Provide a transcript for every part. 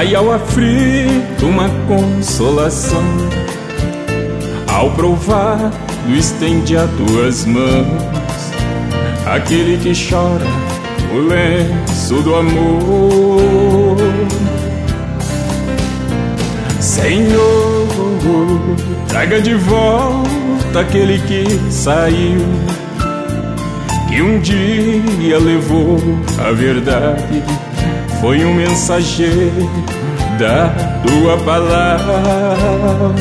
Dai ao aflito uma consolação, ao provado estende as tuas mãos. Aquele que chora o lenço do amor. Senhor, traga de volta aquele que saiu, que um dia levou a verdade, foi um mensageiro da tua palavra.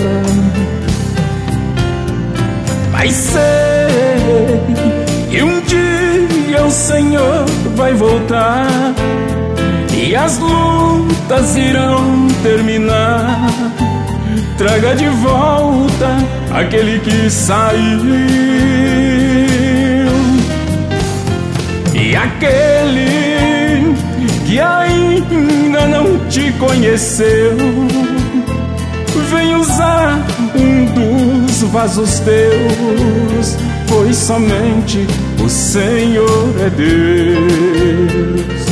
Mas sei que um dia o Senhor vai voltar e as lutas irão terminar. Traga de volta aquele que saiu, e aquele que ainda não te conheceu, vem usar um dos vasos teus, pois somente o Senhor é Deus.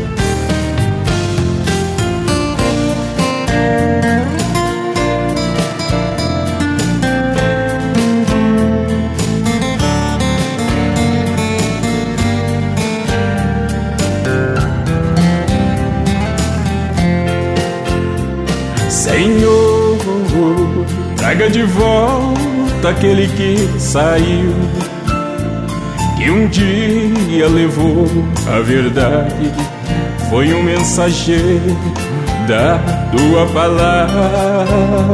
Senhor, traga de volta aquele que saiu, que um dia levou a verdade, foi um mensageiro da tua palavra.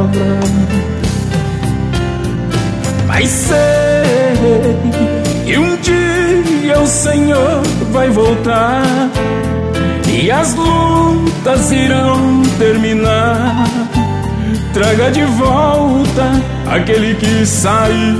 Mas sei que um dia o Senhor vai voltar e as lutas irão terminar. Traga de volta aquele que saiu,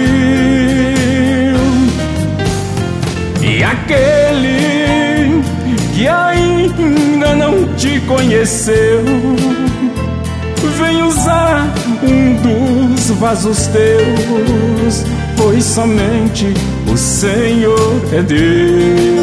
e aquele que ainda não te conheceu, vem usar um dos vasos teus, pois somente o Senhor é Deus.